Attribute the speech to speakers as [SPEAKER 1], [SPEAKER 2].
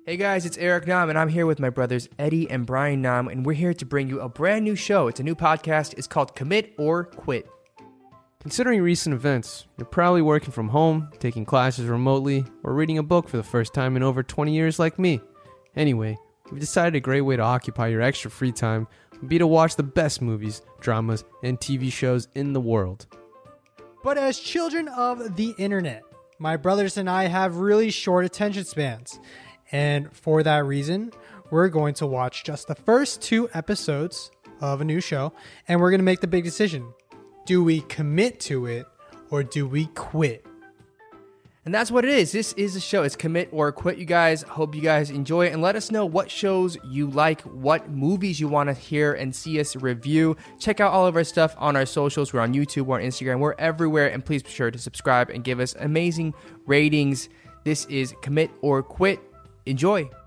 [SPEAKER 1] Hey guys, it's Eric Nam, and I'm here with my brothers Eddie and Brian Nam, and we're here to bring you a brand new show. It's a new podcast. It's called Commit or Quit.
[SPEAKER 2] Considering recent events, you're probably working from home, taking classes remotely, or reading a book for the first time in over 20 years like me. Anyway, we've decided a great way to occupy your extra free time would be to watch the best movies, dramas, and TV shows in the world.
[SPEAKER 3] But as children of the internet, my brothers and I have really short attention spans. And for that reason, we're going to watch just the first 2 episodes of a new show, and we're going to make the big decision. Do we commit to it, or do we quit?
[SPEAKER 1] And that's what it is. This is a show. It's Commit or Quit, you guys. Hope you guys enjoy it, and let us know what shows you like, what movies you want to hear and see us review. Check out all of our stuff on our socials. We're on YouTube, we're on Instagram, we're everywhere, and please be sure to subscribe and give us amazing ratings. This is Commit or Quit. Enjoy.